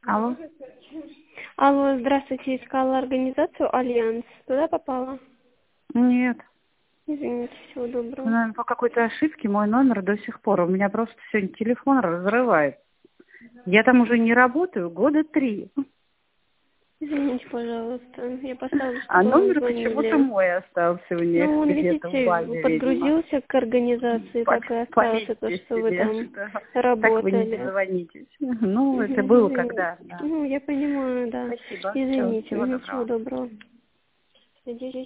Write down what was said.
Алло? Алло, здравствуйте, искала организацию «Альянс». Туда попала? Нет. Извините, всего доброго. Наверное, по какой-то ошибке мой номер до сих пор. У меня просто сегодня телефон разрывает. Я там уже не работаю года 3. Извините, пожалуйста, я поставлю, А чтобы вам номер почему-то звонили. мой остался у них Ну, он, где-то в видите, базе, видимо. подгрузился к организации, так и остался то, Поверьте что вы себе, там что так вы не работали. дозвонитесь. Ну, это было Мгм. когда, да. Ну, я понимаю, да. Спасибо. Извините, Всего всего доброго. доброго. Надеюсь,